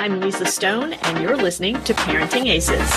I'm Lisa Stone, and you're listening to Parenting Aces.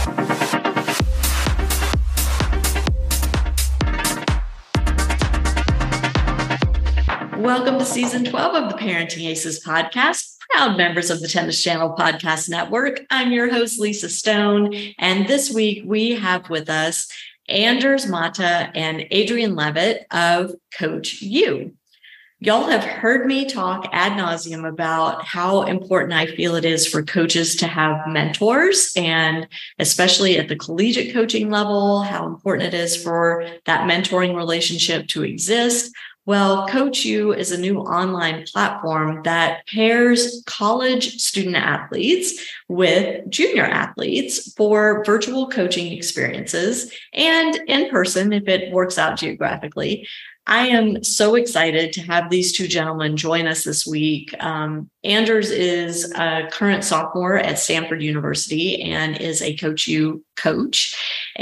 Welcome to Season 12 of the Parenting Aces podcast, proud members of the Tennis Channel Podcast Network. I'm your host, Lisa Stone, and this week we have with us Anders Mata and Adrian Levitt of Coach U. Y'all have heard me talk ad nauseum about how important I feel it is for coaches to have mentors, and especially at the collegiate coaching level, how important it is for that mentoring relationship to exist. Well, Coach U is a new online platform that pairs college student athletes with junior athletes for virtual coaching experiences and in person if it works out geographically. I am so excited to have these two gentlemen join us this week. Anders is a current sophomore at Stanford University and is a Coach U coach.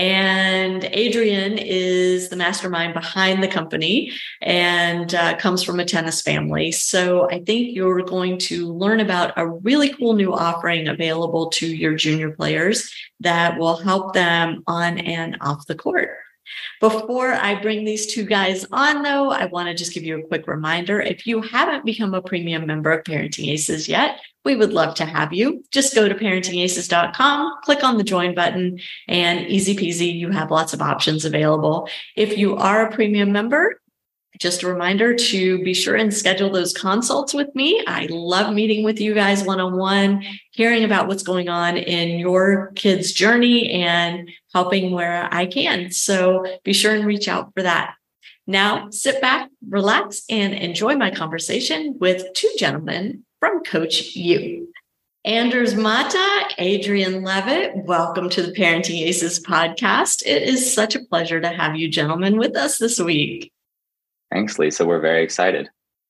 And Adrian is the mastermind behind the company and comes from a tennis family. So I think you're going to learn about a really cool new offering available to your junior players that will help them on and off the court. Before I bring these two guys on, though, I want to just give you a quick reminder. If you haven't become a premium member of Parenting Aces yet, we would love to have you. Just go to parentingaces.com, click on the join button, and easy peasy, you have lots of options available. If you are a premium member, just a reminder to be sure and schedule those consults with me. I love meeting with you guys one-on-one, hearing about what's going on in your kids' journey and helping where I can. So be sure and reach out for that. Now, sit back, relax, and enjoy my conversation with two gentlemen from Coach U. Anders Mata, Adrian Levitt, welcome to the Parenting Aces podcast. It is such a pleasure to have you gentlemen with us this week. Thanks, Lisa. We're very excited.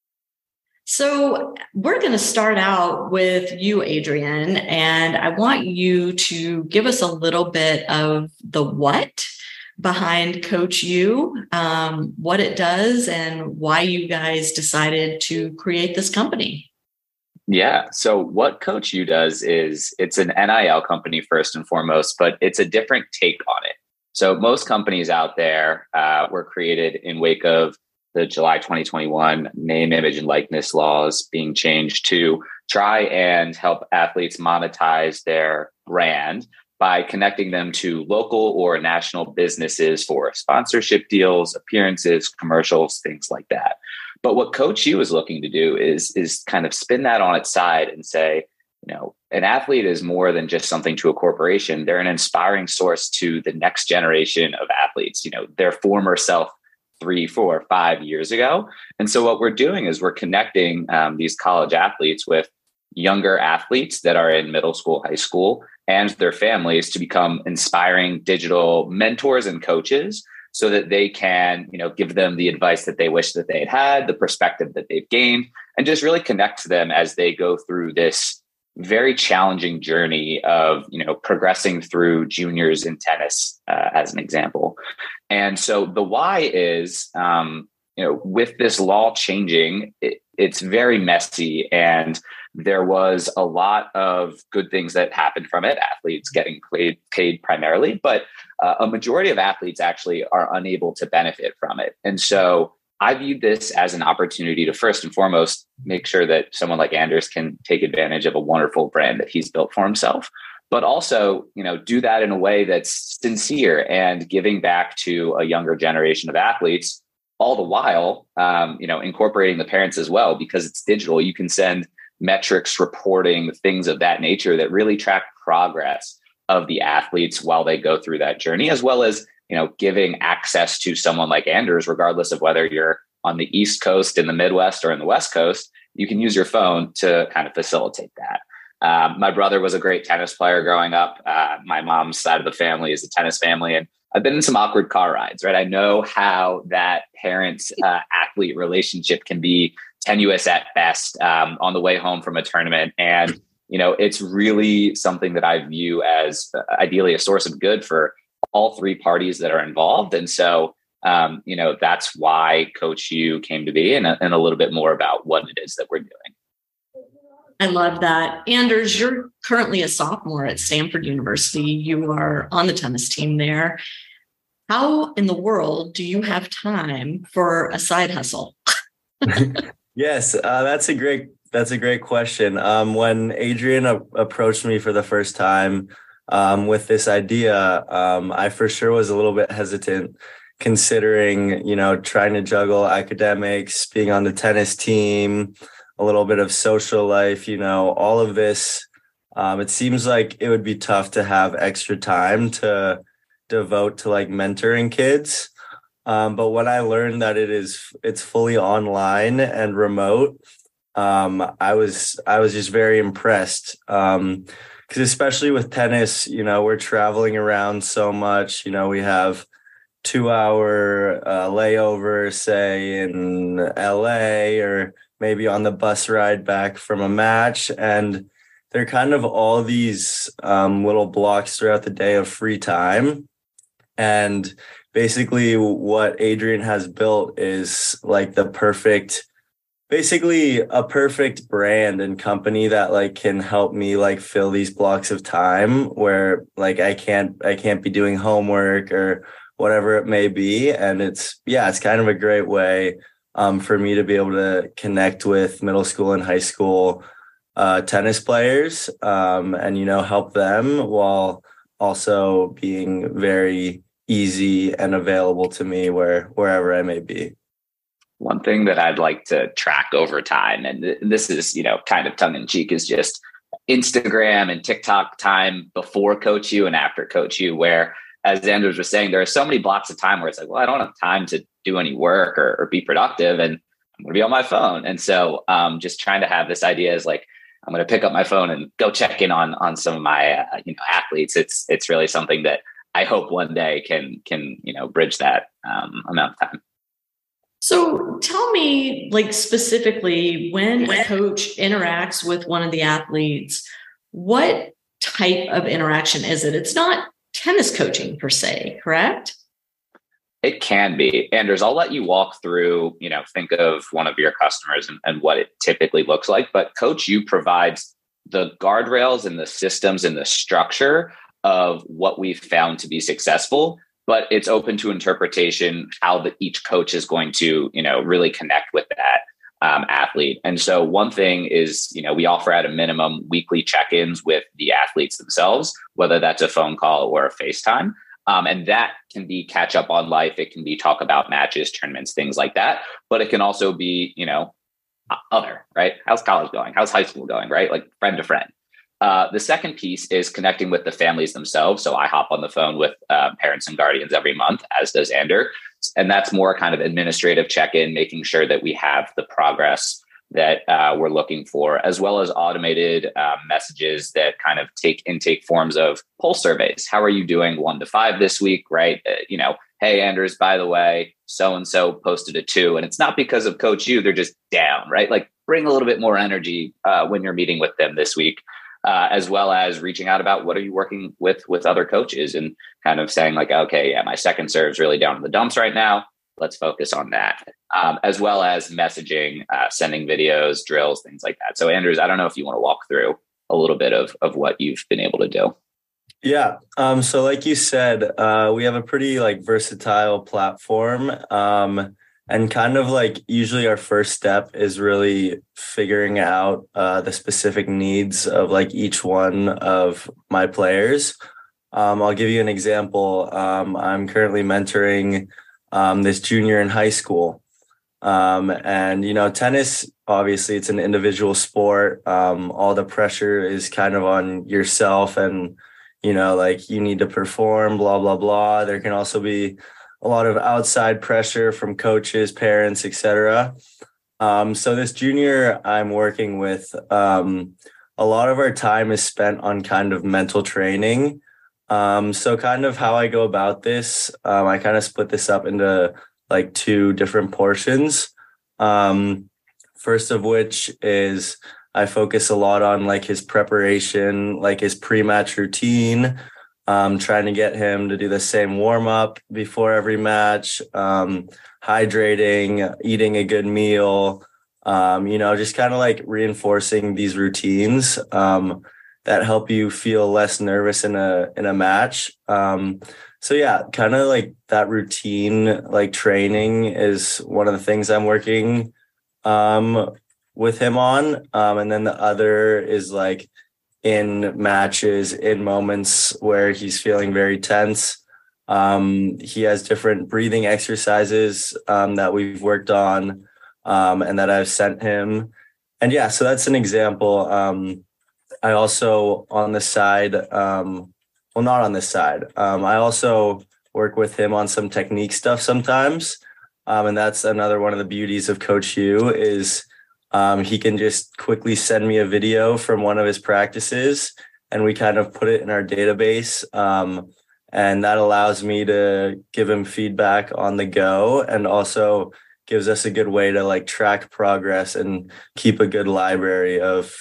So we're going to start out with you, Adrian, and I want you to give us a little bit of the what behind Coach U, what it does, and why you guys decided to create this company. Yeah. So what Coach U does is it's an NIL company first and foremost, but it's a different take on it. So most companies out there were created in wake of the July 2021 name, image, and likeness laws being changed to try and help athletes monetize their brand by connecting them to local or national businesses for sponsorship deals, appearances, commercials, things like that. But what Coach U is looking to do is kind of spin that on its side and say, you know, an athlete is more than just something to a corporation. They're an inspiring source to the next generation of athletes, you know, their former self 3, 4, 5 years ago. And so what we're doing is we're connecting these college athletes with younger athletes that are in middle school, high school, and their families to become inspiring digital mentors and coaches so that they can, you know, give them the advice that they wish that they had, the perspective that they've gained, and just really connect to them as they go through this very challenging journey of, you know, progressing through juniors in tennis, as an example. And so the why is, you know, with this law changing, it's very messy, and there was a lot of good things that happened from it. Athletes getting paid primarily, but a majority of athletes actually are unable to benefit from it. And so I viewed this as an opportunity to first and foremost make sure that someone like Anders can take advantage of a wonderful brand that he's built for himself, but also, you know, do that in a way that's sincere and giving back to a younger generation of athletes, all the while, you know, incorporating the parents as well, because it's digital. You can send metrics, reporting, things of that nature that really track progress of the athletes while they go through that journey, as well as, you know, giving access to someone like Anders, regardless of whether you're on the East Coast, in the Midwest, or in the West Coast. You can use your phone to kind of facilitate that. My brother was a great tennis player growing up. My mom's side of the family is a tennis family, and I've been in some awkward car rides, right? I know how that parent-athlete relationship can be tenuous at best on the way home from a tournament. And, you know, it's really something that I view as ideally a source of good for all three parties that are involved. And so, you know, that's why Coach U came to be, and a little bit more about what it is that we're doing. I love that. Anders, you're currently a sophomore at Stanford University. You are on the tennis team there. How in the world do you have time for a side hustle? Yes, that's a great question. When Adrian approached me for the first time with this idea, I for sure was a little bit hesitant, considering, trying to juggle academics, being on the tennis team, a little bit of social life, all of this. It seems like it would be tough to have extra time to devote to like mentoring kids. But when I learned that it's fully online and remote, I was just very impressed. Because especially with tennis, we're traveling around so much. We have 2-hour layover, say in LA, or maybe on the bus ride back from a match. And there are kind of all these little blocks throughout the day of free time. And basically what Adrian has built is like basically a perfect brand and company that like can help me like fill these blocks of time where like I can't be doing homework or whatever it may be. And it's kind of a great way for me to be able to connect with middle school and high school tennis players and, help them while also being very easy and available to me wherever I may be. One thing that I'd like to track over time, and this is, kind of tongue in cheek, is just Instagram and TikTok time before Coach U and after Coach U, where, as Anders was saying, there are so many blocks of time where it's like, well, I don't have time to do any work or be productive, and I'm going to be on my phone. And so just trying to have this idea is like, I'm going to pick up my phone and go check in on some of my, athletes. It's really something that I hope one day can bridge that amount of time. So tell me, like, specifically, when a coach interacts with one of the athletes, what type of interaction is it? It's not tennis coaching per se, correct? It can be. Anders, I'll let you walk through, think of one of your customers and what it typically looks like. But Coach U provides the guardrails and the systems and the structure of what we've found to be successful, but it's open to interpretation how each coach is going to, really connect with that athlete. And so one thing is, we offer at a minimum weekly check-ins with the athletes themselves, whether that's a phone call or a FaceTime. And that can be catch up on life. It can be talk about matches, tournaments, things like that. But it can also be, other, right? How's college going? How's high school going, right? Like friend to friend. The second piece is connecting with the families themselves. So I hop on the phone with parents and guardians every month, as does Ander. And that's more kind of administrative check-in, making sure that we have the progress that we're looking for, as well as automated messages that kind of take forms of pulse surveys. How are you doing 1 to 5 this week, right? Hey, Anders, by the way, so-and-so posted a 2. And it's not because of Coach U, they're just down, right? Like bring a little bit more energy when you're meeting with them this week. As well as reaching out about what are you working with other coaches and kind of saying like, okay, yeah, my second serve's really down in the dumps right now. Let's focus on that. As well as messaging, sending videos, drills, things like that. So Anders, I don't know if you want to walk through a little bit of what you've been able to do. Yeah. So like you said, we have a pretty like versatile platform. And kind of like usually our first step is really figuring out the specific needs of like each one of my players. I'll give you an example. I'm currently mentoring this junior in high school. And, tennis, obviously it's an individual sport. All the pressure is kind of on yourself and, like you need to perform, blah, blah, blah. There can also be a lot of outside pressure from coaches, parents, etc. So this junior I'm working with, a lot of our time is spent on kind of mental training. So kind of how I go about this, I kind of split this up into like 2 different portions. First of which is I focus a lot on like his preparation, like his pre-match routine, trying to get him to do the same warm up before every match, hydrating, eating a good meal, Just kind of like reinforcing these routines that help you feel less nervous in a match. So yeah, kind of like that routine, like training is one of the things I'm working with him on. And then the other is like in matches, in moments where he's feeling very tense. He has different breathing exercises that we've worked on and that I've sent him. And yeah, so that's an example. I also on the side, not on this side. I also work with him on some technique stuff sometimes. And that's another one of the beauties of Coach Hugh is he can just quickly send me a video from one of his practices and we kind of put it in our database. And that allows me to give him feedback on the go and also gives us a good way to like track progress and keep a good library of,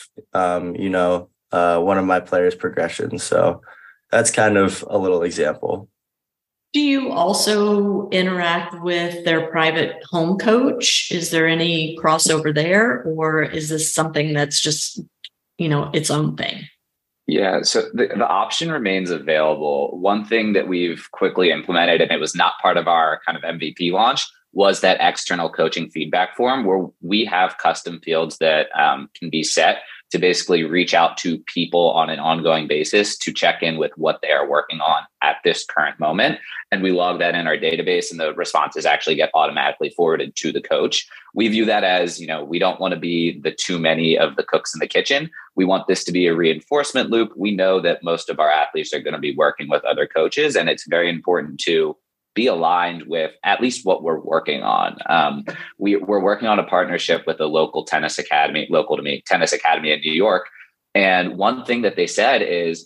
one of my players' progressions. So that's kind of a little example. Do you also interact with their private home coach? Is there any crossover there, or is this something that's just, its own thing? Yeah, so the option remains available. One thing that we've quickly implemented, and it was not part of our kind of MVP launch, was that external coaching feedback form where we have custom fields that can be set to basically reach out to people on an ongoing basis to check in with what they are working on at this current moment. And we log that in our database and the responses actually get automatically forwarded to the coach. We view that as, we don't want to be the too many of the cooks in the kitchen. We want this to be a reinforcement loop. We know that most of our athletes are going to be working with other coaches, and it's very important to be aligned with at least what we're working on. We're working on a partnership with a local tennis academy, local to me, tennis academy in New York. And one thing that they said is,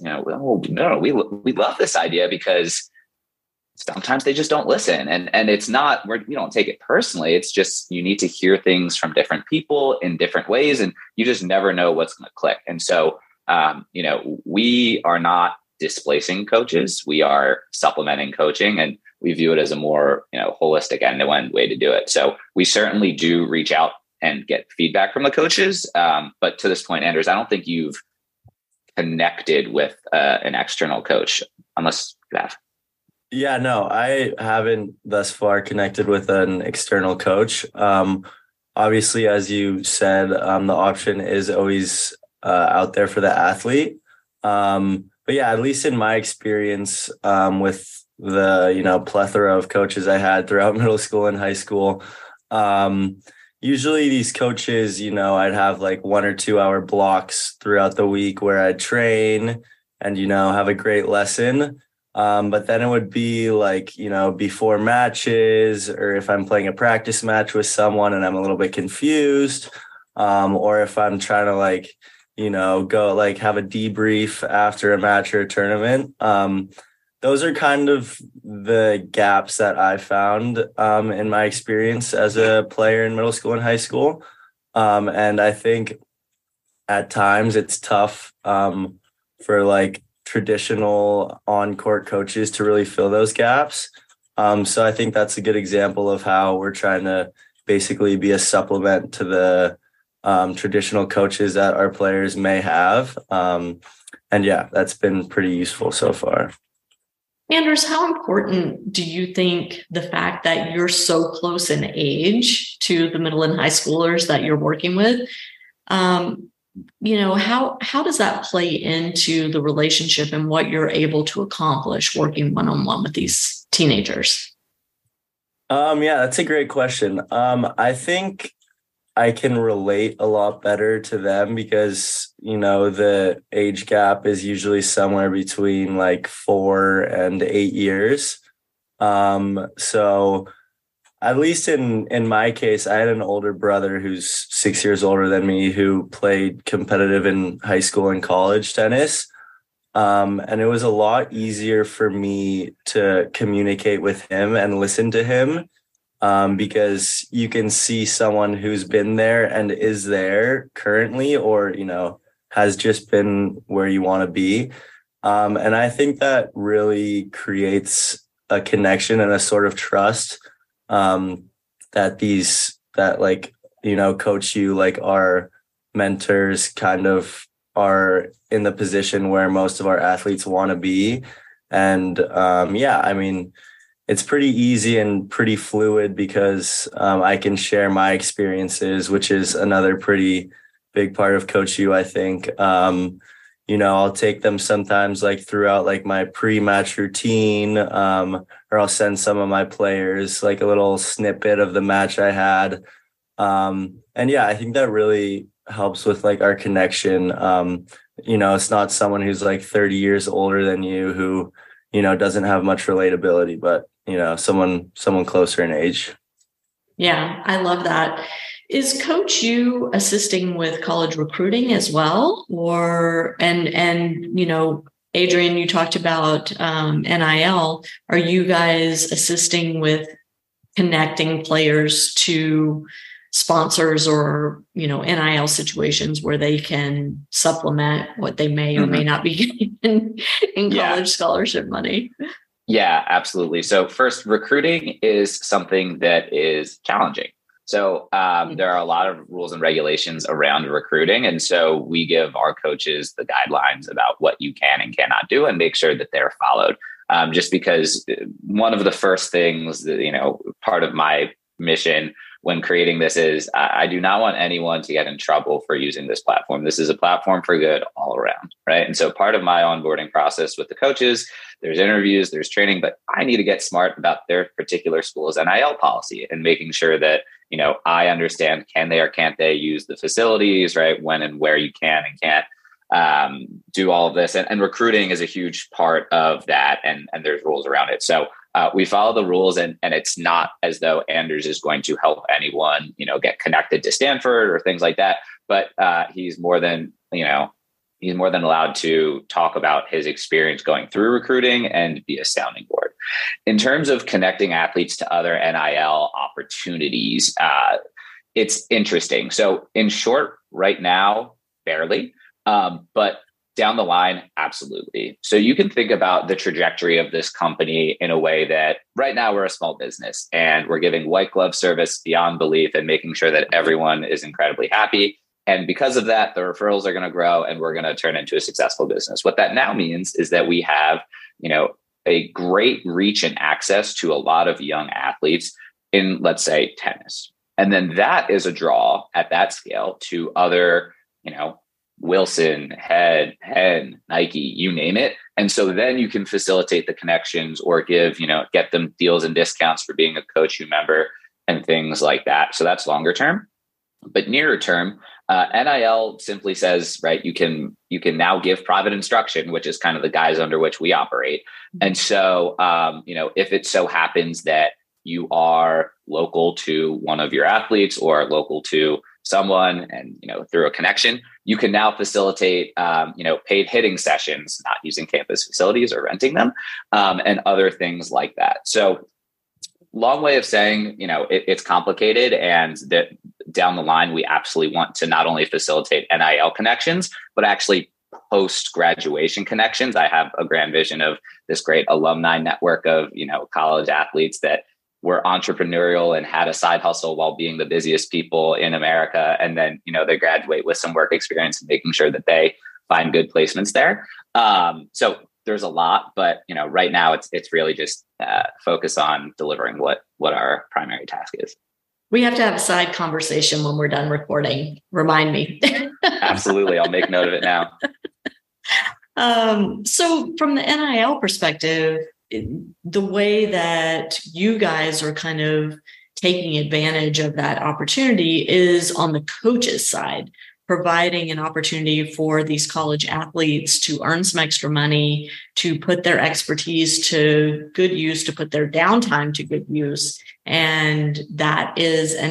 we love this idea because sometimes they just don't listen. And it's not, we don't take it personally. It's just, you need to hear things from different people in different ways, and you just never know what's going to click. And so, we are not displacing coaches. We are supplementing coaching, and we view it as a more, holistic end-to-end way to do it. So we certainly do reach out and get feedback from the coaches. But to this point, Anders, I don't think you've connected with an external coach unless you have. Yeah, no, I haven't thus far connected with an external coach. Obviously, as you said, the option is always out there for the athlete. But yeah, at least in my experience with the, plethora of coaches I had throughout middle school and high school, usually these coaches, I'd have like 1 or 2 hour blocks throughout the week where I'd train and, have a great lesson. But then it would be like, before matches, or if I'm playing a practice match with someone and I'm a little bit confused, or if I'm trying to go like have a debrief after a match or a tournament. Those are kind of the gaps that I found in my experience as a player in middle school and high school. And I think at times it's tough for like traditional on-court coaches to really fill those gaps. So I think that's a good example of how we're trying to basically be a supplement to the traditional coaches that our players may have. And yeah, that's been pretty useful so far. Anders, how important do you think the fact that you're so close in age to the middle and high schoolers that you're working with, how does that play into the relationship and what you're able to accomplish working one-on-one with these teenagers? Yeah, that's a great question. I think I can relate a lot better to them because, the age gap is usually somewhere between like 4 and 8 years. So at least in my case, I had an older brother who's 6 years older than me who played competitive in high school and college tennis. And it was a lot easier for me to communicate with him and listen to him. Because you can see someone who's been there and is there currently, or, has just been where you want to be. And I think that really creates a connection and a sort of trust that Coach U, like our mentors kind of are in the position where most of our athletes want to be. And I mean, it's pretty easy and pretty fluid because I can share my experiences, which is another pretty big part of Coach U, I think. I'll take them sometimes like throughout like my pre-match routine, or I'll send some of my players like a little snippet of the match I had. I think that really helps with like our connection. It's not someone who's like 30 years older than you who, doesn't have much relatability, but, someone closer in age. Yeah, I love that. Is Coach U assisting with college recruiting as well? Adrian, you talked about NIL. Are you guys assisting with connecting players to sponsors or, NIL situations where they can supplement what they may or may not be getting in college scholarship money? Yeah, absolutely. So first, recruiting is something that is challenging. So there are a lot of rules and regulations around recruiting. And so we give our coaches the guidelines about what you can and cannot do and make sure that they're followed. Just because one of the first things that, part of my mission when creating this is I do not want anyone to get in trouble for using this platform. This is a platform for good all around, right? And so part of my onboarding process with the coaches, there's interviews, there's training, but I need to get smart about their particular school's NIL policy and making sure that, I understand, can they or can't they use the facilities, right? When and where you can and can't do all of this. And recruiting is a huge part of that. And there's rules around it. So we follow the rules, and it's not as though Anders is going to help anyone, get connected to Stanford or things like that. But he's more than allowed to talk about his experience going through recruiting and be a sounding board. In terms of connecting athletes to other NIL opportunities, it's interesting. So in short, right now, barely, but down the line, absolutely. So you can think about the trajectory of this company in a way that right now we're a small business and we're giving white glove service beyond belief and making sure that everyone is incredibly happy. And because of that, the referrals are going to grow and we're going to turn into a successful business. What that now means is that we have, a great reach and access to a lot of young athletes in, let's say, tennis. And then that is a draw at that scale to other, Wilson, Head, Penn, Nike, you name it. And so then you can facilitate the connections or get them deals and discounts for being a Coach U member and things like that. So that's longer term. But nearer term, NIL simply says, right, you can now give private instruction, which is kind of the guise under which we operate. And so, if it so happens that you are local to one of your athletes or local to someone and, through a connection, you can now facilitate, paid hitting sessions, not using campus facilities or renting them, and other things like that. So long way of saying, it's complicated, and that down the line, we absolutely want to not only facilitate NIL connections, but actually post-graduation connections. I have a grand vision of this great alumni network of, college athletes that were entrepreneurial and had a side hustle while being the busiest people in America. And then, they graduate with some work experience and making sure that they find good placements there. So there's a lot, but, right now it's really just focus on delivering what our primary task is. We have to have a side conversation when we're done recording. Remind me. Absolutely. I'll make note of it now. So from the NIL perspective, the way that you guys are kind of taking advantage of that opportunity is on the coaches' side, providing an opportunity for these college athletes to earn some extra money, to put their expertise to good use, to put their downtime to good use. And that is an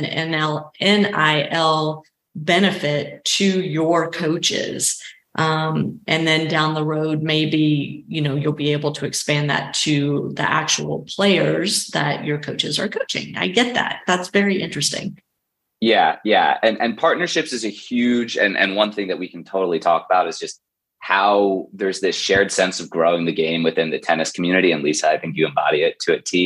NIL benefit to your coaches. And then down the road, maybe, you'll be able to expand that to the actual players that your coaches are coaching. I get that. That's very interesting. Yeah. Yeah. And partnerships is a huge, and one thing that we can totally talk about is just how there's this shared sense of growing the game within the tennis community. And Lisa, I think you embody it to a T,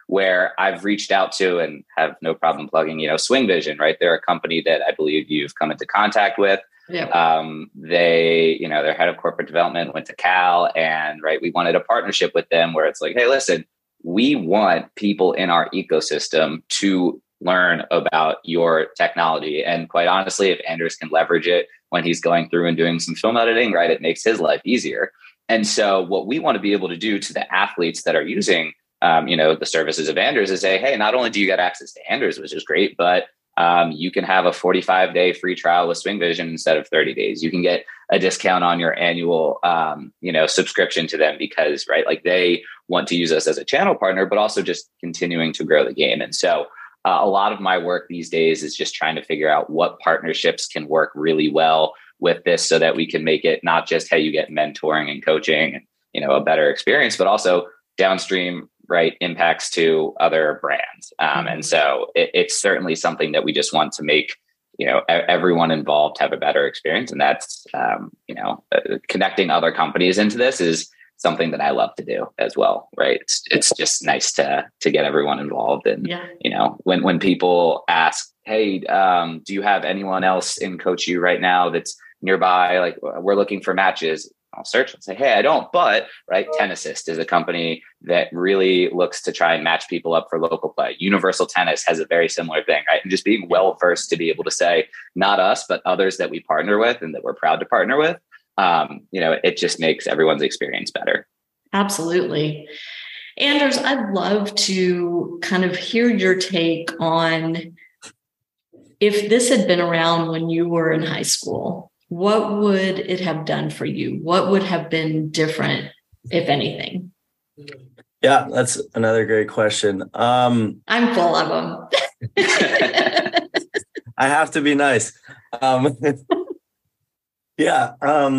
where I've reached out to and have no problem plugging, Swing Vision, right? They're a company that I believe you've come into contact with. Yeah. Their head of corporate development went to Cal, and right, we wanted a partnership with them where it's like, hey, listen, we want people in our ecosystem to learn about your technology. And quite honestly, if Anders can leverage it when he's going through and doing some film editing, right, it makes his life easier. And so what we want to be able to do to the athletes that are using, the services of Anders is say, hey, not only do you get access to Anders, which is great, but you can have a 45-day free trial with Swing Vision instead of 30 days. You can get a discount on your annual, subscription to them because, right, like they want to use us as a channel partner, but also just continuing to grow the game. And so a lot of my work these days is just trying to figure out what partnerships can work really well with this so that we can make it not just, hey, you get mentoring and coaching and, a better experience, but also downstream, right, impacts to other brands. And so it's certainly something that we just want to make, everyone involved have a better experience. And that's, connecting other companies into this is something that I love to do as well, right? It's just nice to get everyone involved. And, when people ask, hey, do you have anyone else in Coach U right now that's nearby? Like, we're looking for matches. I'll search and say, hey, I don't, but right. Tennisist is a company that really looks to try and match people up for local play. Universal Tennis has a very similar thing, right? And just being well-versed to be able to say, not us, but others that we partner with and that we're proud to partner with, it just makes everyone's experience better. Absolutely. Anders, I'd love to kind of hear your take on if this had been around when you were in high school, what would it have done for you? What would have been different, if anything? Yeah, that's another great question. I'm full of them. I have to be nice. Yeah.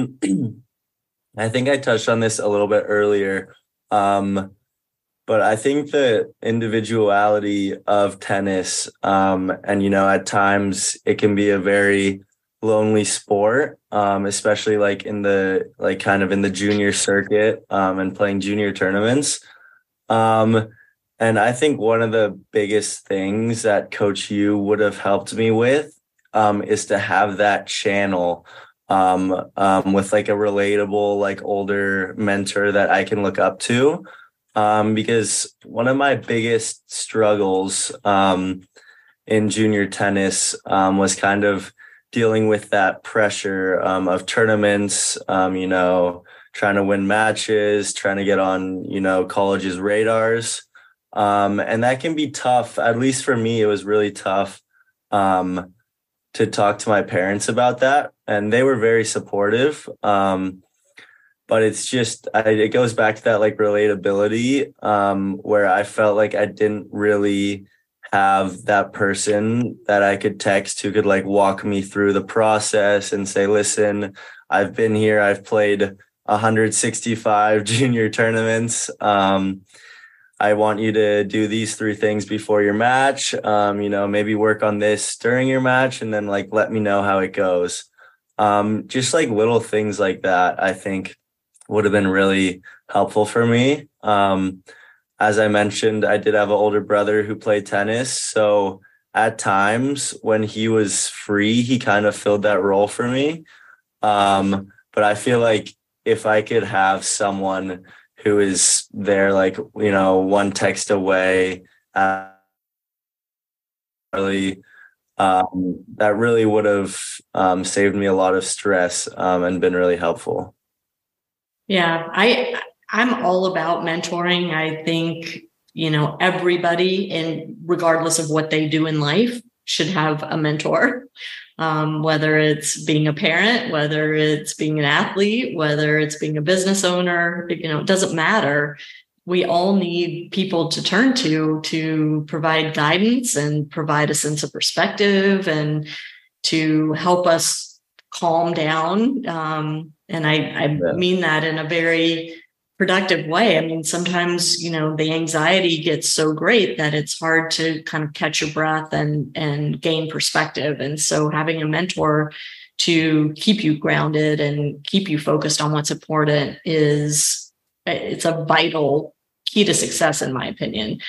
I think I touched on this a little bit earlier. But I think the individuality of tennis, and, at times it can be a very lonely sport, especially like in the, like kind of in the junior circuit, and playing junior tournaments. And I think one of the biggest things that Coach U would have helped me with, is to have that channel, with like a relatable, like older mentor that I can look up to. Because one of my biggest struggles, in junior tennis, was kind of dealing with that pressure, of tournaments, trying to win matches, trying to get on, college's radars. And that can be tough. At least for me, it was really tough, to talk to my parents about that. And they were very supportive. But it's just, it goes back to that like relatability, where I felt like I didn't really have that person that I could text who could like walk me through the process and say, listen, I've been here. I've played 165 junior tournaments. I want you to do these 3 things before your match, maybe work on this during your match and then like, let me know how it goes. Just like little things like that, I think would have been really helpful for me. As I mentioned, I did have an older brother who played tennis. So at times when he was free, he kind of filled that role for me. But I feel like if I could have someone who is there, like, one text away, really, that really would have saved me a lot of stress, and been really helpful. Yeah, I'm all about mentoring. I think, everybody, and regardless of what they do in life, should have a mentor, whether it's being a parent, whether it's being an athlete, whether it's being a business owner, it doesn't matter. We all need people to turn to provide guidance and provide a sense of perspective and to help us calm down. And I mean that in a very productive way. I mean, sometimes, the anxiety gets so great that it's hard to kind of catch your breath and gain perspective. And so having a mentor to keep you grounded and keep you focused on what's important it's a vital key to success, in my opinion.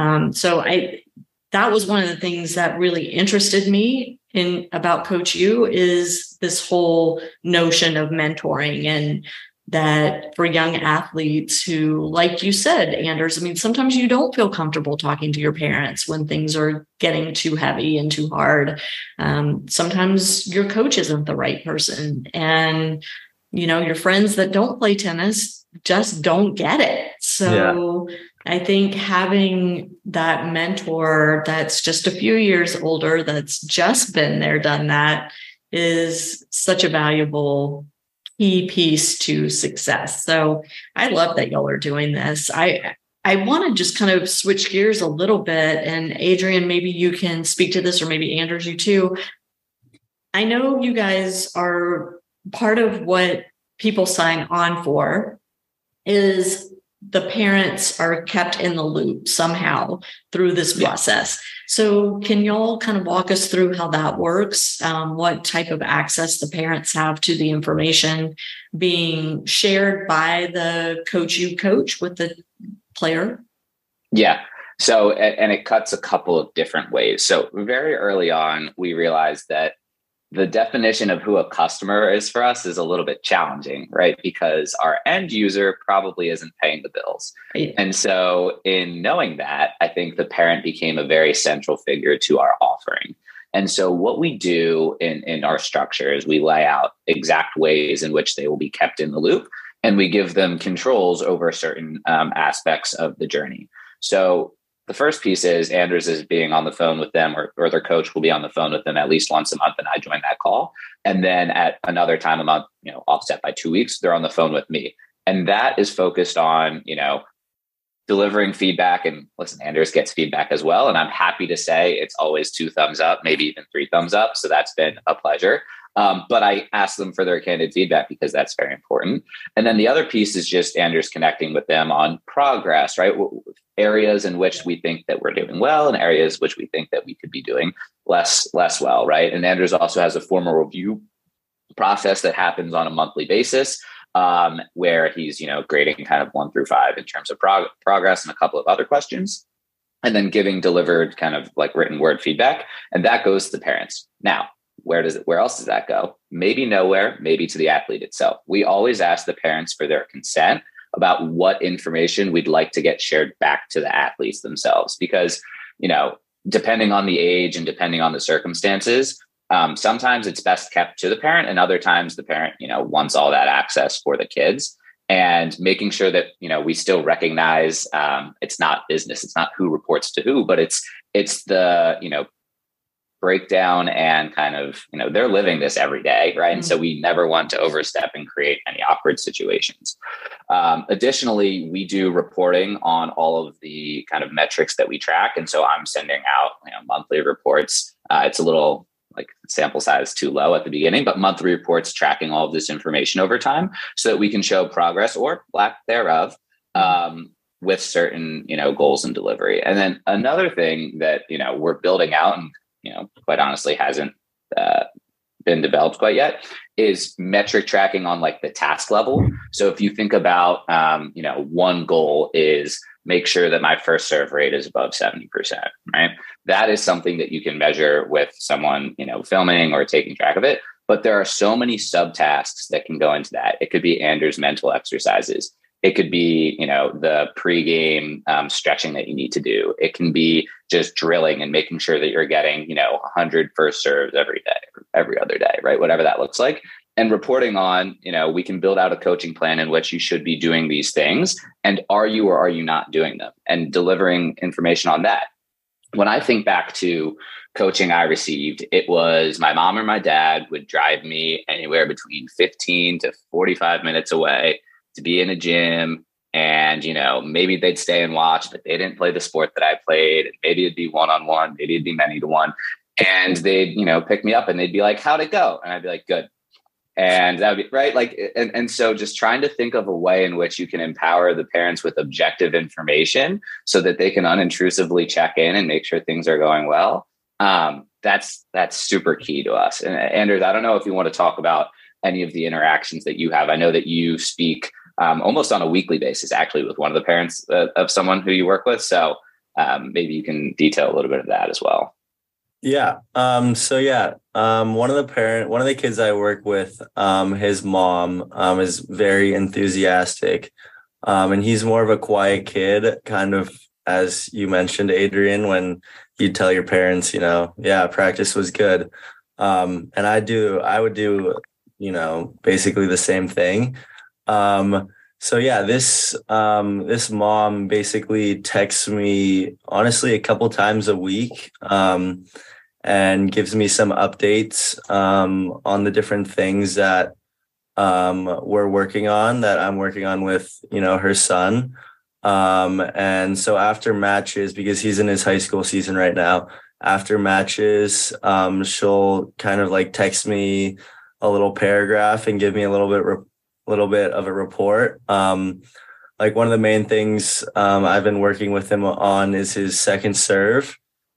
That was one of the things that really interested me about Coach U, is this whole notion of mentoring, and that for young athletes who, like you said, Anders, I mean, sometimes you don't feel comfortable talking to your parents when things are getting too heavy and too hard. Sometimes your coach isn't the right person, and, your friends that don't play tennis just don't get it. So I think having that mentor that's just a few years older, that's just been there, done that, is such a valuable key piece to success. So I love that y'all are doing this. I want to just kind of switch gears a little bit. And Adrian, maybe you can speak to this, or maybe Anders, you too. I know you guys are part of what people sign on for is the parents are kept in the loop somehow through this process. So can y'all kind of walk us through how that works? What type of access the parents have to the information being shared by the Coach U coach with the player? Yeah. So, and it cuts a couple of different ways. So very early on, we realized that the definition of who a customer is for us is a little bit challenging, right? Because our end user probably isn't paying the bills. Right. And so in knowing that, I think the parent became a very central figure to our offering. And so what we do in our structure is we lay out exact ways in which they will be kept in the loop, and we give them controls over certain aspects of the journey. So the first piece is Anders is being on the phone with them, or their coach will be on the phone with them at least once a month, and I join that call. And then at another time a month, offset by 2 weeks, they're on the phone with me. And that is focused on, delivering feedback. And listen, Anders gets feedback as well. And I'm happy to say it's always 2 thumbs up, maybe even 3 thumbs up. So that's been a pleasure. But I ask them for their candid feedback because that's very important. And then the other piece is just Anders connecting with them on progress, right? Areas in which we think that we're doing well, and areas which we think that we could be doing less well, right? And Anders also has a formal review process that happens on a monthly basis, where he's, grading kind of 1 through 5 in terms of progress and a couple of other questions, and then giving delivered kind of like written word feedback. And that goes to the parents. Now, where else does that go? Maybe nowhere, maybe to the athlete itself. We always ask the parents for their consent about what information we'd like to get shared back to the athletes themselves. Because, depending on the age and depending on the circumstances, sometimes it's best kept to the parent, and other times the parent, wants all that access for the kids. And making sure that, we still recognize it's not business, it's not who reports to who, but it's the, breakdown and kind of, they're living this every day, right? Mm-hmm. And so we never want to overstep and create any awkward situations. Additionally, we do reporting on all of the kind of metrics that we track. And so I'm sending out monthly reports. It's a little like sample size too low at the beginning, but monthly reports tracking all of this information over time so that we can show progress or lack thereof with certain, goals and delivery. And then another thing that, we're building out and, quite honestly hasn't been developed quite yet is metric tracking on like the task level. So if you think about, one goal is make sure that my first serve rate is above 70%, right? That is something that you can measure with someone, filming or taking track of it. But there are so many subtasks that can go into that. It could be Anders' mental exercises. It could be, the pregame stretching that you need to do. It can be just drilling and making sure that you're getting, 100 first serves every day, or every other day, right? Whatever that looks like. And reporting on, we can build out a coaching plan in which you should be doing these things. And are you or are you not doing them? And delivering information on that. When I think back to coaching I received, it was my mom or my dad would drive me anywhere between 15 to 45 minutes away to be in a gym, and, maybe they'd stay and watch, but they didn't play the sport that I played. And maybe it'd be 1-on-1, maybe it'd be many to one. And they'd, pick me up and they'd be like, how'd it go? And I'd be like, good. And that would be right. Like, and so just trying to think of a way in which you can empower the parents with objective information so that they can unintrusively check in and make sure things are going well. That's super key to us. And Anders, I don't know if you want to talk about any of the interactions that you have. I know that you speak almost on a weekly basis, actually, with one of the parents of someone who you work with. So maybe you can detail a little bit of that as well. Yeah. One of the kids I work with, his mom is very enthusiastic. And he's more of a quiet kid, kind of as you mentioned, Adrian, when you tell your parents, yeah, practice was good. And I would do, basically the same thing. This mom basically texts me honestly a couple times a week, and gives me some updates, on the different things that, we're working on, that I'm working on with, her son. And so after matches, because he's in his high school season right now, after matches, she'll kind of like text me a little paragraph and give me a little bit of a report. Like one of the main things, I've been working with him on is his second serve.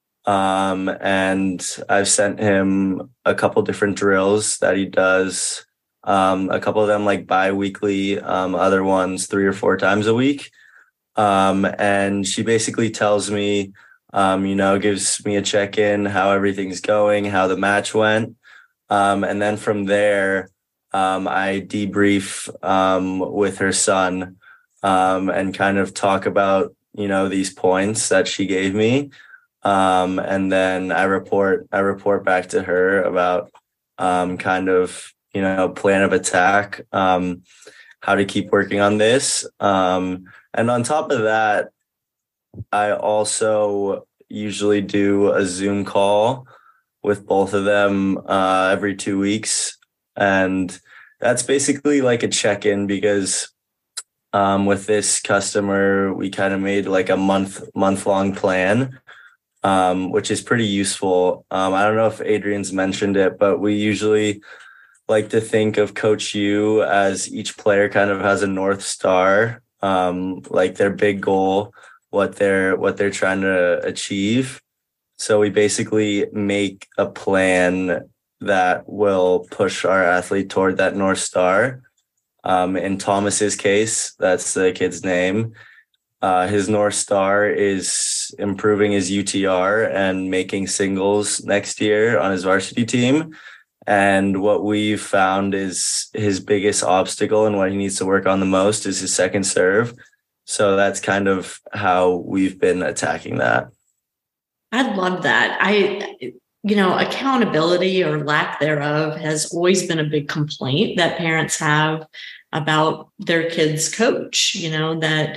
And I've sent him a couple different drills that he does. A couple of them like bi-weekly, other ones 3 or 4 times a week. And she basically tells me, gives me a check-in, how everything's going, how the match went. And then from there, I debrief, with her son, and kind of talk about, these points that she gave me. And then I report back to her about, kind of, plan of attack, how to keep working on this. And on top of that, I also usually do a Zoom call with both of them, every 2 weeks. And that's basically like a check-in because, with this customer, we kind of made like a month-long plan, which is pretty useful. I don't know if Adrian's mentioned it, but we usually like to think of Coach U as each player kind of has a North Star, like their big goal, what they're trying to achieve. So we basically make a plan that will push our athlete toward that North Star. In Thomas's case, that's the kid's name. His North Star is improving his UTR and making singles next year on his varsity team. And what we've found is his biggest obstacle and what he needs to work on the most is his second serve. So that's kind of how we've been attacking that. I love that. Accountability or lack thereof has always been a big complaint that parents have about their kids' coach, that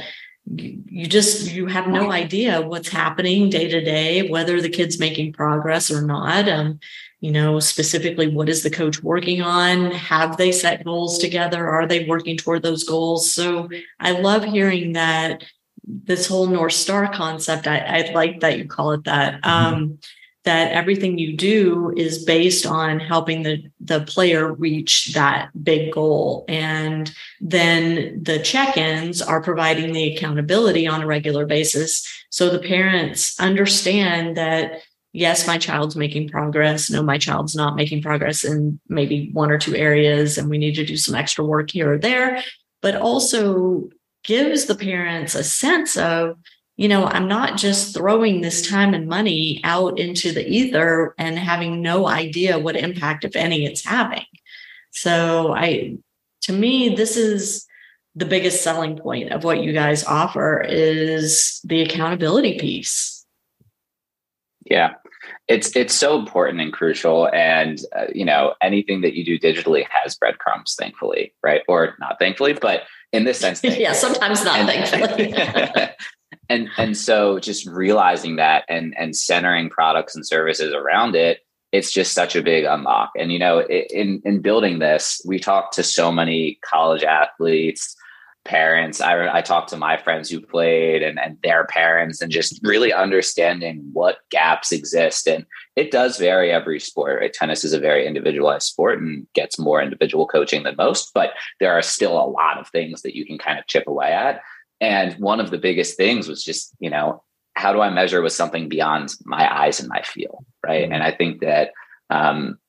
you have no idea what's happening day to day, whether the kid's making progress or not. Specifically, what is the coach working on? Have they set goals together? Are they working toward those goals? So I love hearing that this whole North Star concept, I like that you call it that, that everything you do is based on helping the player reach that big goal. And then the check-ins are providing the accountability on a regular basis. So the parents understand that, yes, my child's making progress. No, my child's not making progress in maybe 1 or 2 areas, and we need to do some extra work here or there, but also gives the parents a sense of, I'm not just throwing this time and money out into the ether and having no idea what impact, if any, it's having. So to me, this is the biggest selling point of what you guys offer is the accountability piece. Yeah. It's so important and crucial. And, anything that you do digitally has breadcrumbs, thankfully, right? Or not thankfully, but in this sense. Yeah, sometimes not thankfully. And so just realizing that and centering products and services around it, it's just such a big unlock. And, in building this, we talked to so many college athletes, parents. I talked to my friends who played and their parents, and just really understanding what gaps exist. And it does vary every sport, right? Tennis is a very individualized sport and gets more individual coaching than most, but there are still a lot of things that you can kind of chip away at. And one of the biggest things was just, how do I measure with something beyond my eyes and my feel, right? Mm-hmm. And I think that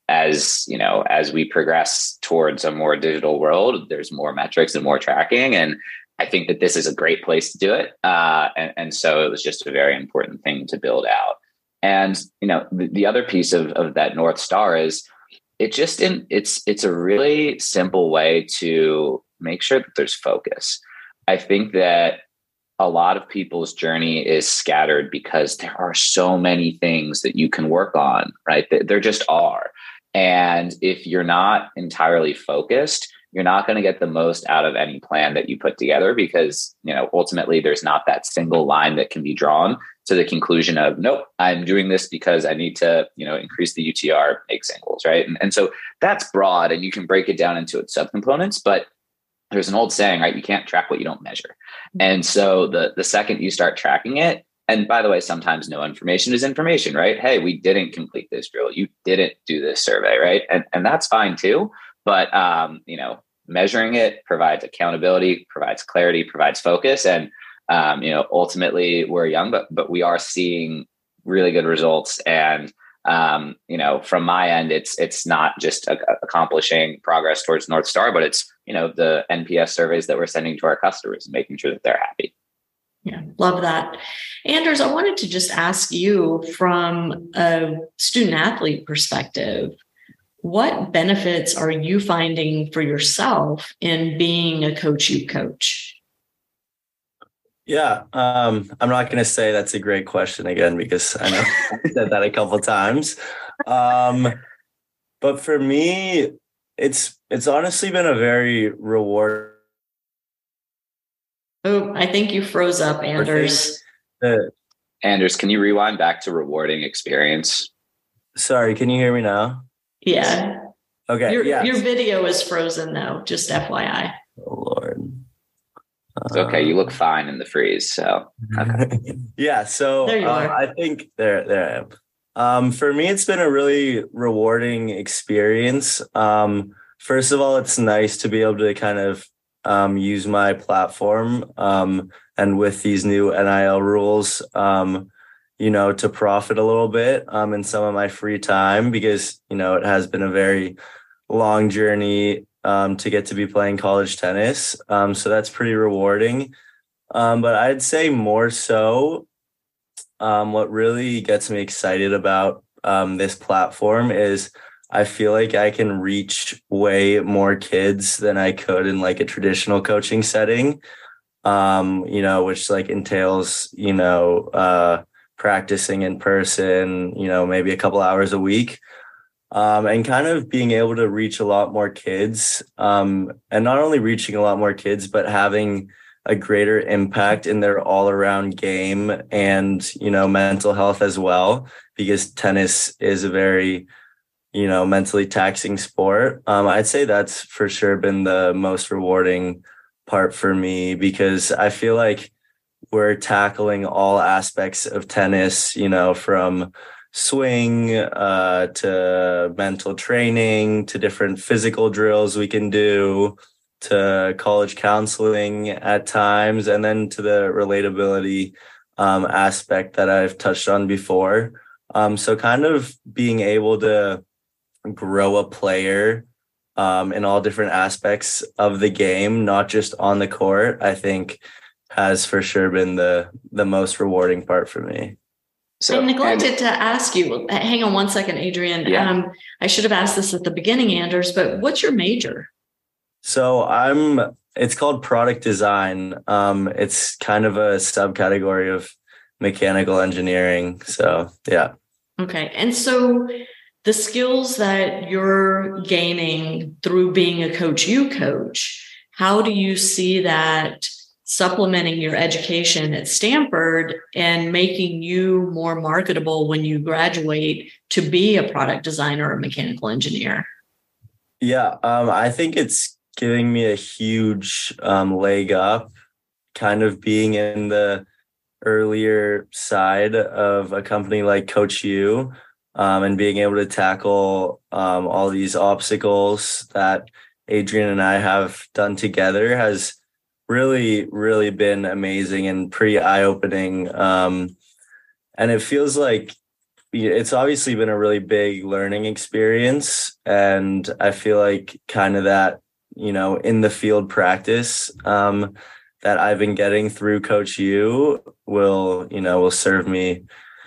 as you know, as we progress towards a more digital world, there's more metrics and more tracking, and I think that this is a great place to do it. And so it was just a very important thing to build out. And you know, the other piece of that North Star is it's a really simple way to make sure that there's focus. I think that a lot of people's journey is scattered because there are so many things that you can work on, right? There just are. And if you're not entirely focused, you're not going to get the most out of any plan that you put together, because, you know, ultimately there's not that single line that can be drawn to the conclusion of, nope, I'm doing this because I need to, you know, increase the UTR, make singles, right? And so that's broad, and you can break it down into its subcomponents, but there's an old saying, right? You can't track what you don't measure. And so the second you start tracking it, and by the way, sometimes no information is information, right? Hey, we didn't complete this drill. You didn't do this survey, right? And that's fine too. But, you know, measuring it provides accountability, provides clarity, provides focus. And, you know, ultimately we're young, but we are seeing really good results. And, you know, from my end, it's not just accomplishing progress towards North Star, but it's, you know, the NPS surveys that we're sending to our customers and making sure that they're happy. Yeah, love that. Anders, I wanted to just ask you, from a student athlete perspective, what benefits are you finding for yourself in being a Coach U coach? Yeah, I'm not going to say that's a great question again, because I know I said that a couple of times. But for me, it's honestly been a very rewarding. Oh, I think you froze up, Anders. Anders, can you rewind back to rewarding experience? Sorry, can you hear me now? Yeah. Okay. Your video is frozen though, just FYI. Oh Lord. It's okay. You look fine in the freeze. So okay. Yeah. So there you are. I think there I am. For me, it's been a really rewarding experience. First of all, it's nice to be able to kind of use my platform and with these new NIL rules, you know, to profit a little bit in some of my free time, because, you know, it has been a very long journey to get to be playing college tennis. So that's pretty rewarding. But I'd say more so, what really gets me excited about this platform is I feel like I can reach way more kids than I could in like a traditional coaching setting, you know, which like entails, you know, practicing in person, you know, maybe a couple hours a week, and kind of being able to reach a lot more kids, and not only reaching a lot more kids, but having a greater impact in their all around game and, you know, mental health as well, because tennis is a very, you know, mentally taxing sport. I'd say that's for sure been the most rewarding part for me, because I feel like we're tackling all aspects of tennis, you know, from swing to mental training to different physical drills we can do to college counseling at times, and then to the relatability aspect that I've touched on before. So kind of being able to grow a player in all different aspects of the game, not just on the court, I think has for sure been the most rewarding part for me. So I neglected to ask you, hang on one second, Adrian. Yeah. I should have asked this at the beginning, Anders, but what's your major? So it's called product design. It's kind of a subcategory of mechanical engineering. So, yeah. Okay. And so the skills that you're gaining through being a Coach U coach, how do you see that supplementing your education at Stanford and making you more marketable when you graduate to be a product designer or a mechanical engineer? Yeah, I think it's giving me a huge leg up, kind of being in the earlier side of a company like Coach U, and being able to tackle all these obstacles that Adrian and I have done together has really, really been amazing and pretty eye-opening. And it feels like it's obviously been a really big learning experience. And I feel like kind of that, in the field practice that I've been getting through Coach U will serve me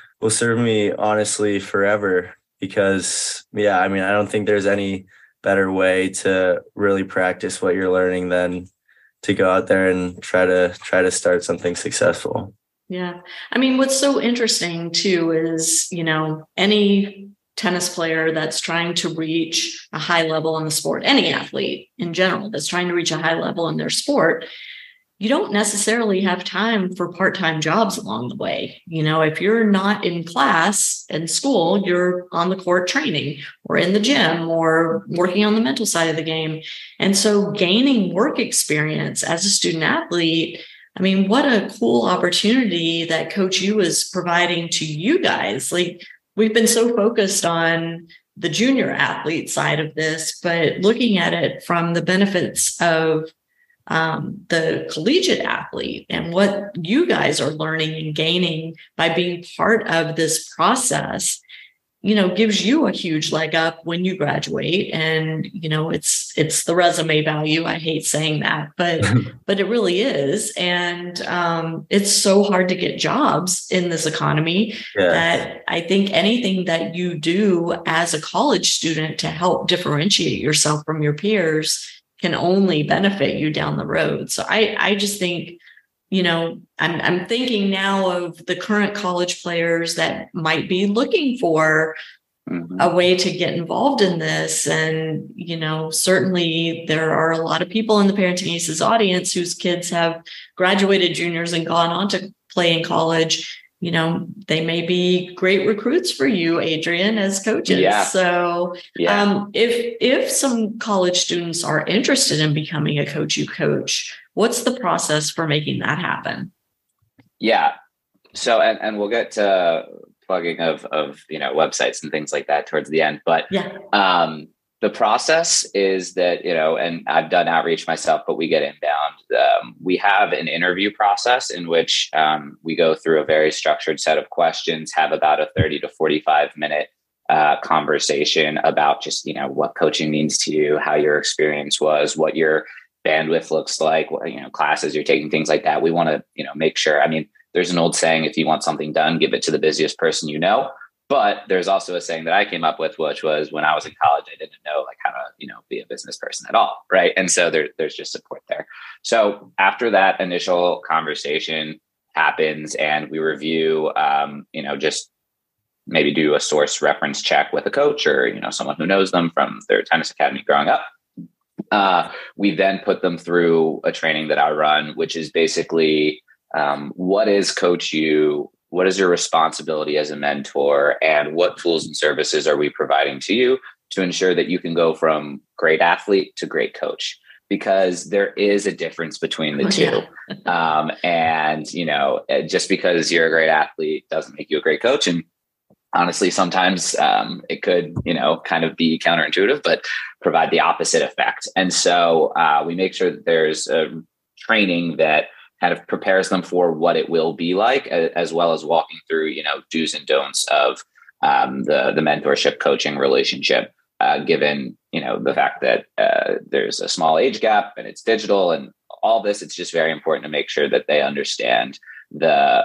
honestly forever, because I don't think there's any better way to really practice what you're learning than to go out there and try to start something successful. Yeah. I mean, what's so interesting too is, any tennis player that's trying to reach a high level in the sport, any athlete in general that's trying to reach a high level in their sport, you don't necessarily have time for part-time jobs along the way. If you're not in class in school, you're on the court training or in the gym or working on the mental side of the game. And so gaining work experience as a student athlete, I mean, what a cool opportunity that Coach U is providing to you guys. Like, we've been so focused on the junior athlete side of this, but looking at it from the benefits of the collegiate athlete and what you guys are learning and gaining by being part of this process, gives you a huge leg up when you graduate. And, it's the resume value. I hate saying that, but it really is. And it's so hard to get jobs in this economy that I think anything that you do as a college student to help differentiate yourself from your peers can only benefit you down the road. So I just think, I'm thinking now of the current college players that might be looking for a way to get involved in this. And, certainly there are a lot of people in the Parenting Aces audience whose kids have graduated juniors and gone on to play in college. They may be great recruits for you, Adrian, as coaches. Yeah. So if some college students are interested in becoming a Coach U coach, what's the process for making that happen? Yeah. So, and we'll get to plugging of websites and things like that towards the end. But the process is that, and I've done outreach myself, but we get inbound. We have an interview process in which we go through a very structured set of questions, have about a 30 to 45 minute conversation about just, what coaching means to you, how your experience was, what your bandwidth looks like, what, classes you're taking, things like that. We want to, make sure, there's an old saying, if you want something done, give it to the busiest person you know. But there's also a saying that I came up with, which was when I was in college, I didn't know how to, be a business person at all. Right. And so there's just support there. So after that initial conversation happens and we review, just maybe do a source reference check with a coach or, someone who knows them from their tennis academy growing up. We then put them through a training that I run, which is basically what is Coach U? What is your responsibility as a mentor, and what tools and services are we providing to you to ensure that you can go from great athlete to great coach? Because there is a difference between the two. And, just because you're a great athlete doesn't make you a great coach. And honestly, sometimes it could, kind of be counterintuitive, but provide the opposite effect. And so we make sure that there's a training that kind of prepares them for what it will be like, as well as walking through, do's and don'ts of the mentorship coaching relationship, given, the fact that there's a small age gap and it's digital and all this. It's just very important to make sure that they understand the,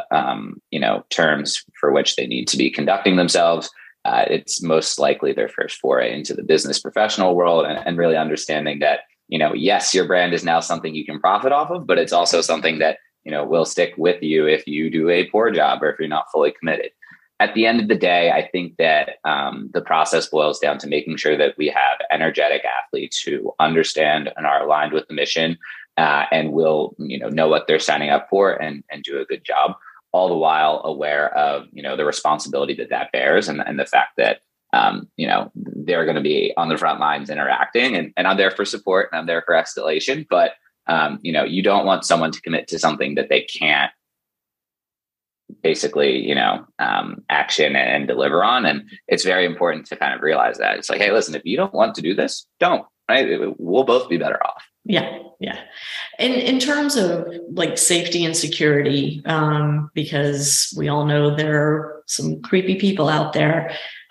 terms for which they need to be conducting themselves. It's most likely their first foray into the business professional world, and really understanding that, yes, your brand is now something you can profit off of, but it's also something that, will stick with you if you do a poor job or if you're not fully committed. At the end of the day, I think that the process boils down to making sure that we have energetic athletes who understand and are aligned with the mission and will, know what they're signing up for and do a good job, all the while aware of, the responsibility that bears and the fact that, they're going to be on the front lines interacting, and I'm there for support and I'm there for escalation. But, you don't want someone to commit to something that they can't basically, action and deliver on. And it's very important to kind of realize that it's like, hey, listen, if you don't want to do this, don't, right? We'll both be better off. Yeah. Yeah. And in terms of like safety and security, because we all know there are some creepy people out there.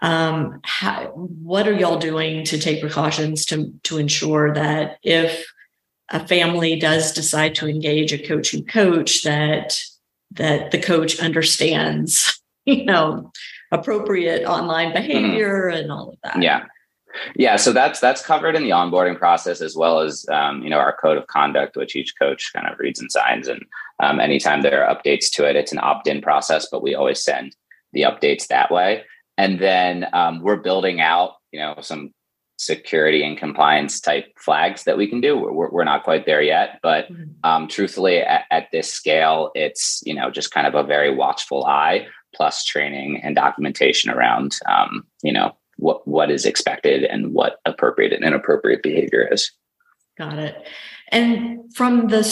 What are y'all doing to take precautions to ensure that if a family does decide to engage a coach who coach, that the coach understands, appropriate online behavior and all of that? Yeah. So that's covered in the onboarding process, as well as, our code of conduct, which each coach kind of reads and signs. And anytime there are updates to it, it's an opt-in process, but we always send the updates that way. And then we're building out, some security and compliance type flags that we can do. We're not quite there yet, but truthfully, at this scale, it's, just kind of a very watchful eye, plus training and documentation around, what is expected and what appropriate and inappropriate behavior is. Got it. And from the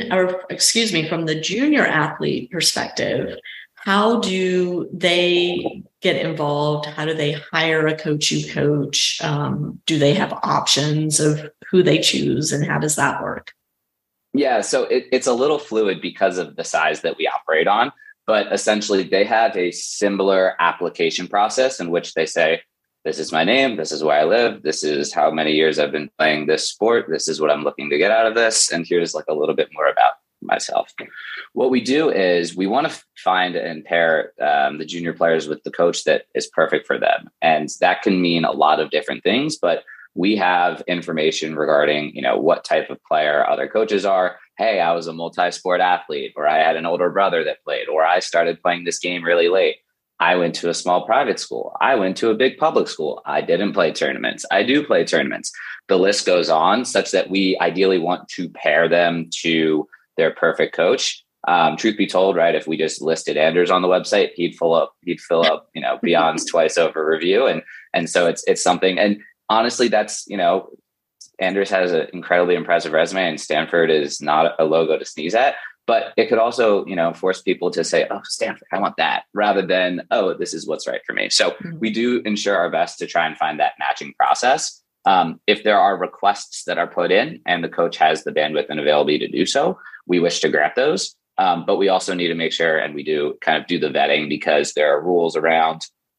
from the junior athlete perspective, how do they get involved? How do they hire a coach who coach? Do they have options of who they choose, and how does that work? Yeah, so it's a little fluid because of the size that we operate on, but essentially they have a similar application process in which they say, this is my name, this is where I live, this is how many years I've been playing this sport, this is what I'm looking to get out of this, and here's like a little bit more about myself. What we do is we want to find and pair the junior players with the coach that is perfect for them. And that can mean a lot of different things, but we have information regarding, what type of player other coaches are. Hey, I was a multi-sport athlete, or I had an older brother that played, or I started playing this game really late. I went to a small private school. I went to a big public school. I didn't play tournaments. I do play tournaments. The list goes on, such that we ideally want to pair them to their perfect coach. Truth be told, right, if we just listed Anders on the website, he'd fill up, Beyond's twice over review. And so it's something. And honestly, that's, Anders has an incredibly impressive resume, and Stanford is not a logo to sneeze at. But it could also, force people to say, oh, Stanford, I want that, rather than, oh, this is what's right for me. So we do ensure our best to try and find that matching process. If there are requests that are put in and the coach has the bandwidth and availability to do so, we wish to grant those. But we also need to make sure, and we do kind of do the vetting, because there are rules around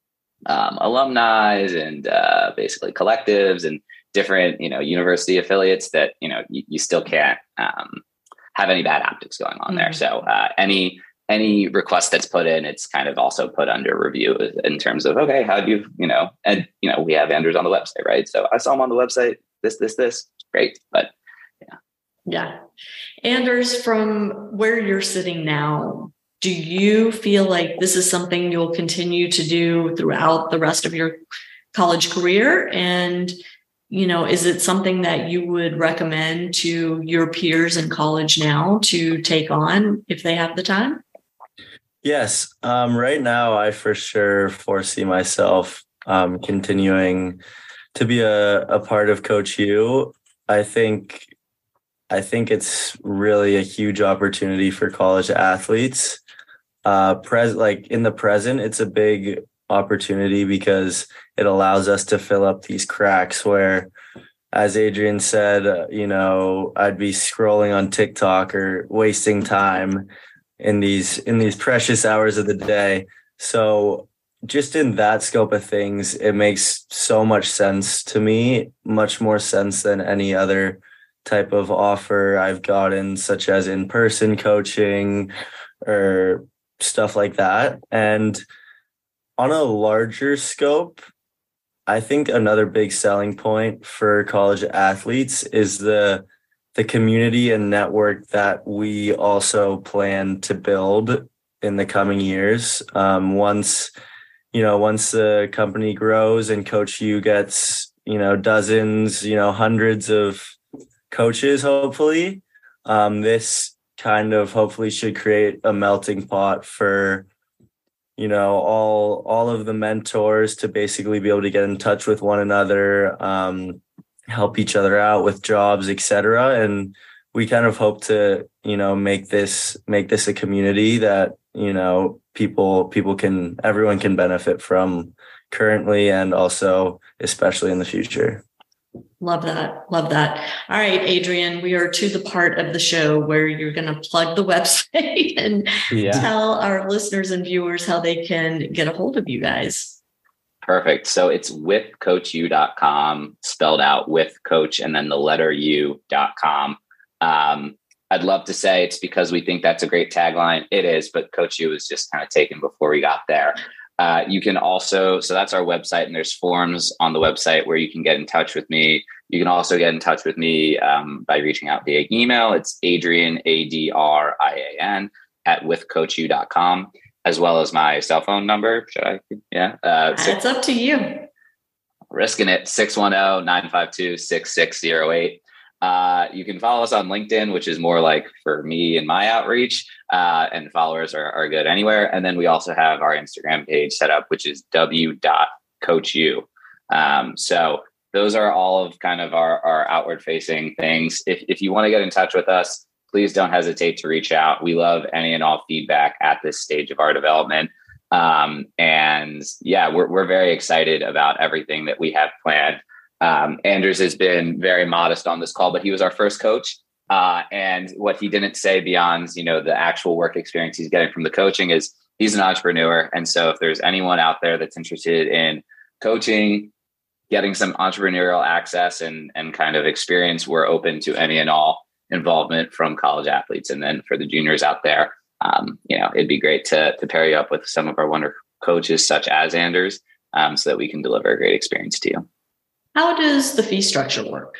alumni and basically collectives and different, university affiliates that, you still can't have any bad optics going on there. So any request that's put in, it's kind of also put under review in terms of, okay, how do you, and, we have Anders on the website, right? So I saw him on the website, this, great. But yeah. Anders, from where you're sitting now, do you feel like this is something you'll continue to do throughout the rest of your college career? And is it something that you would recommend to your peers in college now to take on if they have the time? Yes. Right now, I for sure foresee myself continuing to be a part of Coach U. I think it's really a huge opportunity for college athletes. In the present, it's a big opportunity because it allows us to fill up these cracks where, as Adrian said, I'd be scrolling on TikTok or wasting time in these precious hours of the day. So just in that scope of things, it makes so much sense to me, much more sense than any other type of offer I've gotten, such as in-person coaching or stuff like that. And on a larger scope, I think another big selling point for college athletes is the community and network that we also plan to build in the coming years. Once the company grows and Coach U gets, dozens, hundreds of coaches, hopefully, this kind of hopefully should create a melting pot for all of the mentors to basically be able to get in touch with one another, help each other out with jobs, etc. And we kind of hope to, make this a community that, everyone can benefit from currently, and also especially in the future. Love that. Love that. All right, Adrian, we are to the part of the show where you're going to plug the website and tell our listeners and viewers how they can get a hold of you guys. Perfect. So it's withcoachu.com, spelled out with coach and then the letter u.com. I'd love to say it's because we think that's a great tagline. It is, but Coach U was just kind of taken before we got there. You can also, so that's our website, and there's forms on the website where you can get in touch with me. You can also get in touch with me by reaching out via email. It's Adrian, ADRIAN, @withcoachu.com, as well as my cell phone number. Should I? Yeah. It's up to you. Risking it, 610-952-6608. You can follow us on LinkedIn, which is more like for me and my outreach, and followers are good anywhere. And then we also have our Instagram page set up, which is w.coachu. So those are all of kind of our outward facing things. If you want to get in touch with us, please don't hesitate to reach out. We love any and all feedback at this stage of our development. And yeah, we're very excited about everything that we have planned. Anders has been very modest on this call, but he was our first coach. And what he didn't say beyond, the actual work experience he's getting from the coaching is he's an entrepreneur. And so if there's anyone out there that's interested in coaching, getting some entrepreneurial access and kind of experience, we're open to any and all involvement from college athletes. And then for the juniors out there, it'd be great to pair you up with some of our wonderful coaches such as Anders, so that we can deliver a great experience to you. How does the fee structure work?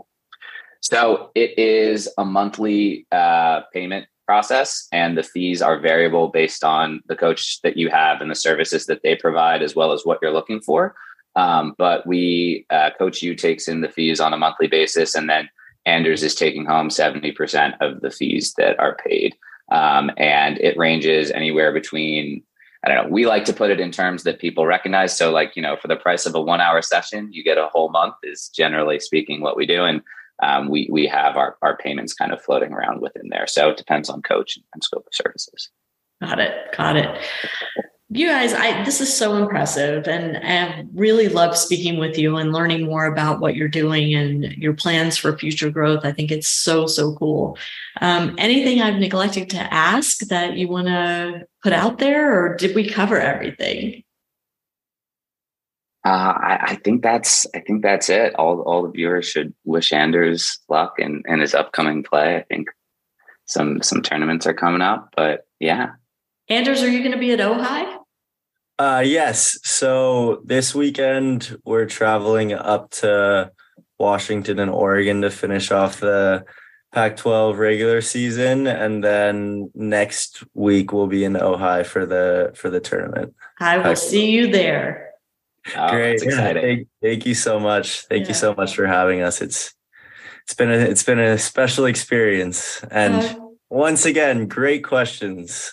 So it is a monthly payment process, and the fees are variable based on the coach that you have and the services that they provide, as well as what you're looking for. But Coach U takes in the fees on a monthly basis, and then Anders is taking home 70% of the fees that are paid. And it ranges anywhere between, we like to put it in terms that people recognize. So for the price of a 1 hour session, you get a whole month is generally speaking what we do. And we have our payments kind of floating around within there. So it depends on coach and scope of services. Got it. You guys, this is so impressive, and I really love speaking with you and learning more about what you're doing and your plans for future growth. I think it's so, so cool. Anything I've neglected to ask that you want to put out there, or did we cover everything? I think that's it. All the viewers should wish Anders luck in his upcoming play. I think some tournaments are coming up, but yeah. Anders, are you going to be at Ojai? Yes. So this weekend we're traveling up to Washington and Oregon to finish off the Pac-12 regular season, and then next week we'll be in Ojai for the tournament. I will see you there. Oh, great! That's exciting. Thank you so much. Thank you so much for having us. It's been a special experience, and once again, great questions.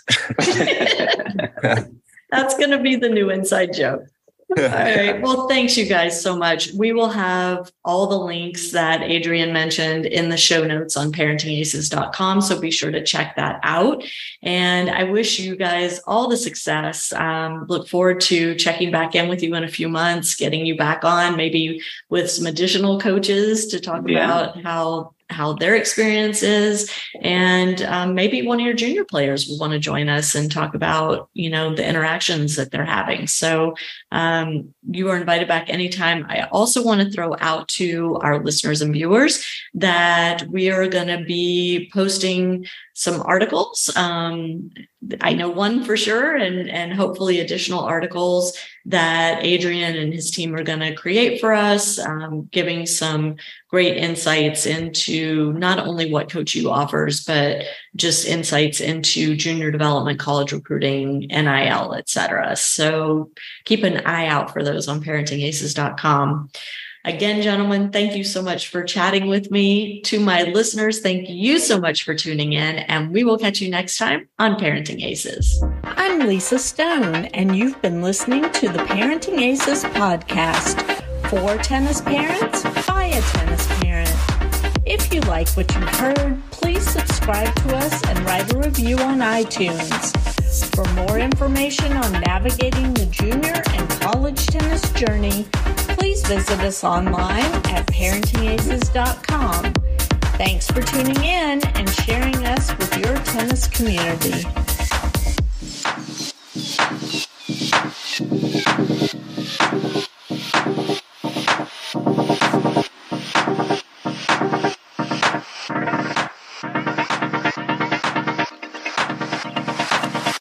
That's going to be the new inside joke. All right. Well, thanks you guys so much. We will have all the links that Adrian mentioned in the show notes on parentingaces.com. So be sure to check that out. And I wish you guys all the success. Look forward to checking back in with you in a few months, getting you back on, maybe with some additional coaches to talk about how their experience is. And maybe one of your junior players will want to join us and talk about, the interactions that they're having. So you are invited back anytime. I also want to throw out to our listeners and viewers that we are going to be posting some articles. I know one for sure, and hopefully additional articles that Adrian and his team are going to create for us, giving some great insights into not only what Coach U offers, but just insights into junior development, college recruiting, NIL, et cetera. So keep an eye out for those on parentingaces.com. Again, gentlemen, thank you so much for chatting with me. To my listeners, thank you so much for tuning in, and we will catch you next time on Parenting Aces. I'm Lisa Stone, and you've been listening to the Parenting Aces podcast for tennis parents by a tennis parent. If you like what you've heard, please subscribe to us and write a review on iTunes. For more information on navigating the junior and college tennis journey, please visit us online at parentingaces.com. Thanks for tuning in and sharing us with your tennis community.